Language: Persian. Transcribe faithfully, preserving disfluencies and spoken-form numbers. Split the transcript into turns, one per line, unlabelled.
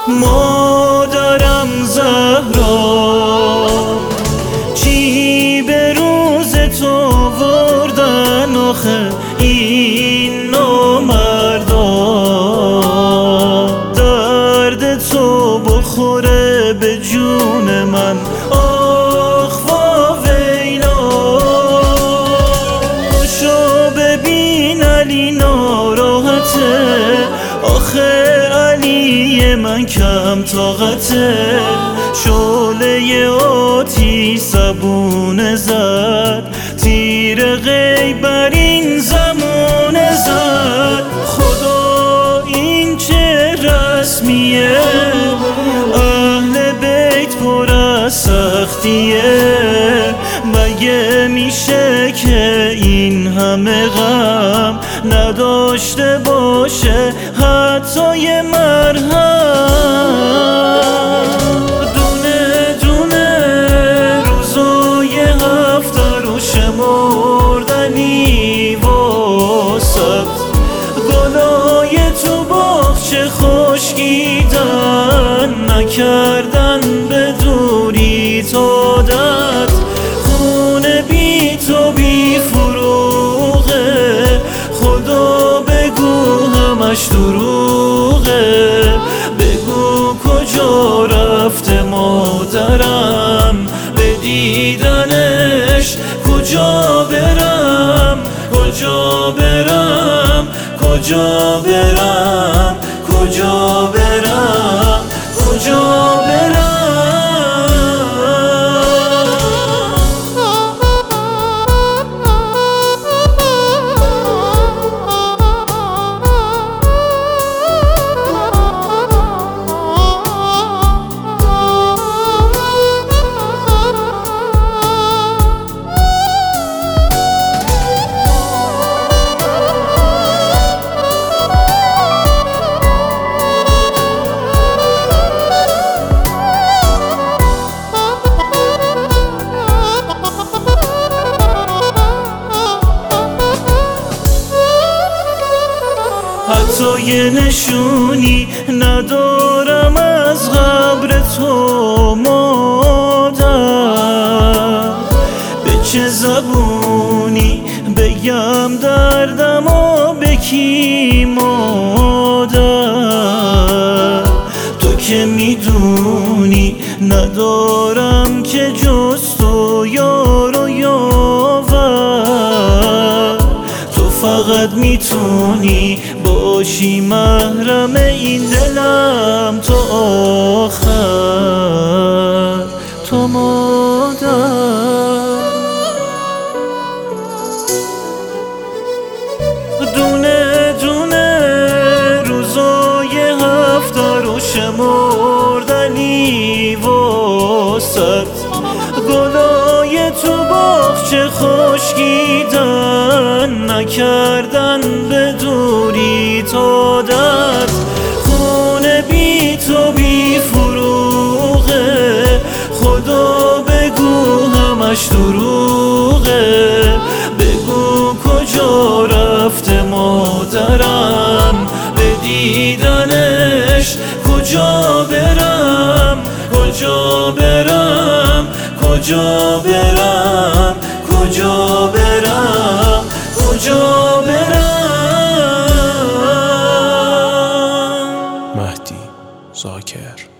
مادرم زهرا چی به روز تو وردن آخه این نامردا، درد تو بخوره به جون من آخ وا ویلا. شو ببین علی ناراحته، آخه علی من کم طاقته. شعله آتیش زبون زد، تیر غیب بر این زمانه زد. خدا این چه رسمیه، اهل بیت پر از سختیه. مگه میشه که این همه غم نداشته باشه حتی یه مرهم؟ دونه دونه روزای هفته رو شمردنی واسد، گلای تو باغچه خشکیدن نکردن به دوری تا دد. خونه بی تو بی فروغه، خدا بگو همش دروغه. بگو کجا رفته مادرم، به دیدنش کجا برم، کجا برم، کجا برم، کجا برم، کجا برم. حتی یه نشونی ندارم از قبر تو مادر. به چه زبونی بگم دردم و به کی مادر؟ تو که میدونی ندارم که جز تو یار و یاور. تو فقط میتونی باشی محرم این دلم تا آخر، تو مادر. دونه دونه روزای هفته رو شمردنی واسد، گلای تو باغچه خشکیدن نکردن به دوری تا دد. خونه بی تو بی فروغه، خدا بگو همش دروغه. بگو کجا رفته مادرم، به دیدنش کجا برم، کجا برم، کجا برم، کجا برم، کجا برم.
مهدی زاکر.